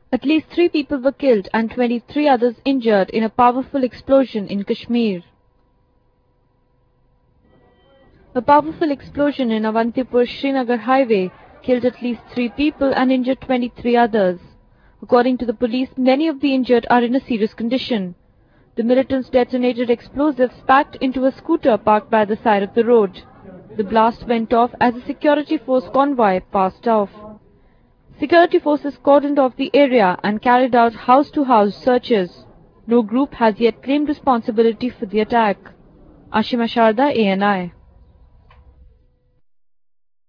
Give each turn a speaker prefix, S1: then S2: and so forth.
S1: At least 3 people were killed and 23 others injured in a powerful explosion in Kashmir. A powerful explosion in Avantipur-Srinagar highway killed at least 3 people and injured 23 others. According to the police, many of the injured are in a serious condition. The militants detonated explosives packed into a scooter parked by the side of the road. The blast went off as a security force convoy passed off. Security forces cordoned off the area and carried out house-to-house searches. No group has yet claimed responsibility for the attack. Ashima Sharda, ANI.